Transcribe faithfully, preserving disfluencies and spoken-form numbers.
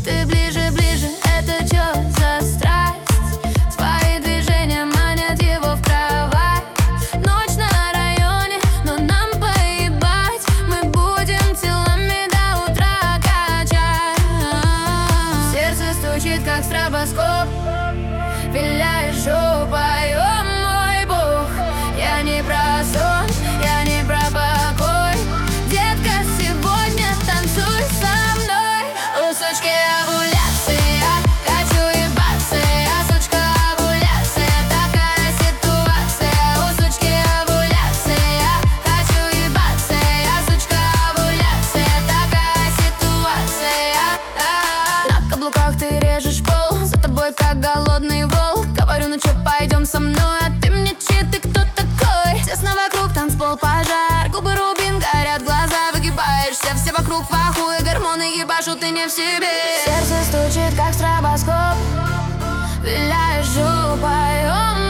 Ты ближе, ближе, это чё за страсть? Твои движения манят его в кровать. Ночь на районе, но нам поебать. Мы будем телами до утра качать. Сердце стучит, как стробоскоп. Виляешь жопой, о мой бог. Я не про сон, я не про покой. Детка, сегодня танцуй со мной. У сучки овуляция, хочу ебаться. Я сучка овуляция, такая ситуация. У сучки овуляция, хочу ебаться. Я сучка овуляция, такая ситуация. На каблуках ты режешь пол, за тобой как голодный волк. Говорю, ну чё, пойдем со мной, а ты мне че, ты кто такой? Тесно вокруг, танцпол, пожар, губы рубин, горят глаза, выгибаешься, все вокруг в ахуе, гормоны ебашут, ты не в себе. Сердце стучит, как стробоскоп, виляешь жопой, о